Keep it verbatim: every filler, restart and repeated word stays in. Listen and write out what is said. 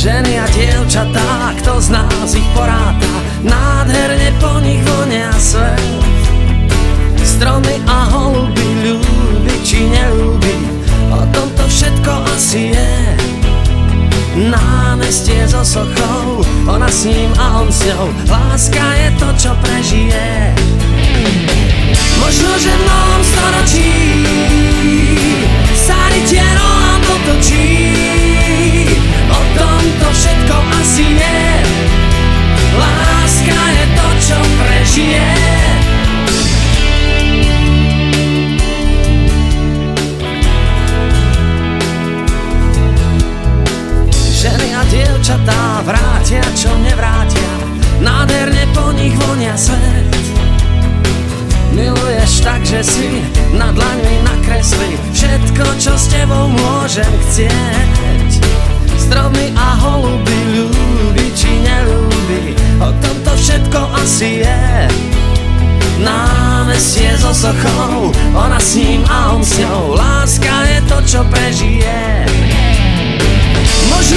Ženy a dievčatá, kto z nás ich poráta, nádherne po nich vonia svet. Stromy a holuby, ľúbi či neľúbi, o tom to všetko asi je. Námestie so sochou, ona s ním a on s ňou, láska je to, čo prežije. Možno, že v novom storočí sa rytier Roland otočí, o tom to všetko asi je. Láska je to, čo prežije. Ženy a dievčatá vrátia, čo nevrátia, nádherne po nich vonia svet. Miluješ tak, že si na dlaňmi nakresli všetko, čo s tebou môžem chcieť. Stromy a holuby, ľúbi či neľúbi, o tomto všetko asi je. Námestie so sochou, ona s ním a on s ňou, láska je to, čo prežije. Možno